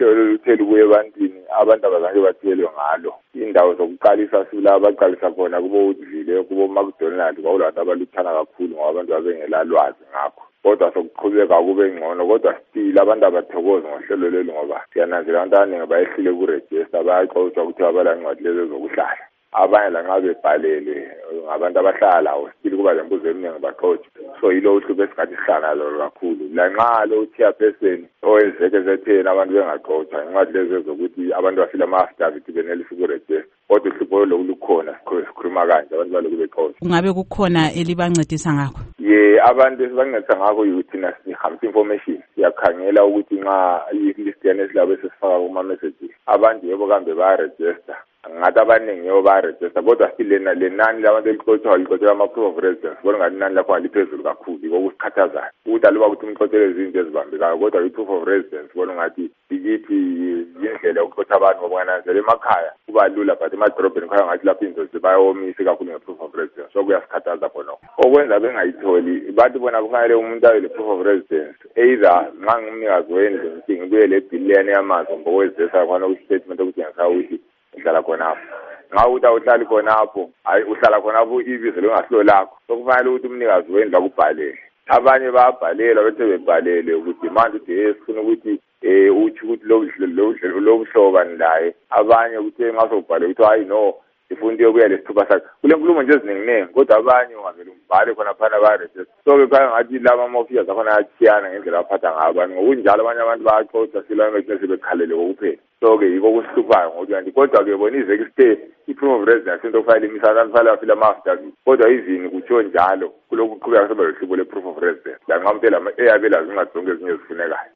uhlelo luthele kuye ebantwini abantu abazange bathelwe ngalo. Indawo zokuqalisa sila abaqalisa khona kubo udlile kubo McDonald kwawulabantu abaluthana kakhulu ngoba abantu babengelalwazi ngakho. Kodwa sokuqhubeka kube ngcono kodwa still abantu abathokozi ngohlelo leli ngoba siyananzela abantu abaningi bayehlile ku-register bayaxoxa ukuthi abalancwadi lezi zokuhlala. Abanye lanxa bebhalelwe ngabantu abahlala lawo still kuba lembuzo eminingi baxoxa. So yilo uhlupho esingathi sihlala lo kakhulu. Lanxa lo chairperson owezekethena abantu bengaxoxa incwadi lezi zokuthi abantu bafile ama-affidavit benelisa uku-register. Kodwa uhlupho lokukhona sikhuluma kanje abantu baloku bexoxa. Ungabe kukhona elibancedisa ngakho? Abantu esibancedisa ngakho ukuthi thina sihambisa information siyakhangela ukuthi nxa i-list yana esilabo esifaka kuma-messages abantu yebo kambe bayaregister ngathi abaningi yebo bayaregister kodwa still lenani labantu elixotshayo lixotshelwa ama-proof of residence bona ngathi inani lakhona liphezulu kakhulu kokusikhathazayo ukuthi aluba ukuthi umxotshele izinto ezibambekayo kodwa i-proof of residence bona ngathi ikithi yindlela yokuxotsha abantu ngoba ngananzela emakhaya kuba lula but emadorobheni khaya ngathi lapho inzozi bayomise kakhulu nge-proof of residence so kuyasikhathaza khonokho okwenza bengayitholi bathi bona kufanele umuntu abe le-proof of residence either nxa ngumnikazi wendlu ngithi ngibuye le billion yamazwi ngokwezisa khona ku-statement okutshengisa ukuthi uhlala khonapho nxa ukuthi awuhlali khonapho hayi uhlala khonapho ibizo lingasilo lakho sokufanele ukuthi umnikazi wendlu akubhalele abanye bayabhalelwa bethe bebhalele ukuthi manje uthi sifuna ukuthi uthi ukuthi lo buhlobo nilaye abanye kuthe nxa sokubhale ukuthi hayi no sifuna ukuya lesithuba sakhe kule nkulumo nje eziningi kodwa abanye ungavele umbhale khona phana bayaregister so-ke khaya ngathi laba ama-officers akhona ayatshiyana ngendlela abaphatha ngayo abantu ngokunjalo abanye abantu bayaxoxa silwane begcine sebekhalele kokuphela so-ke yiko okusihluphayo ngokuthi kanti kodwa-ke bona izeke stay i-proof of residence into okufanele imisana kufanele bafile ama-affidavit kodwa izini kuthiwo njalo kulokhu kuqhubeka soba lohlupho le-proof of residence lanxa umuntu eyabelazi incwadi zonke ezinye ezifunekayo.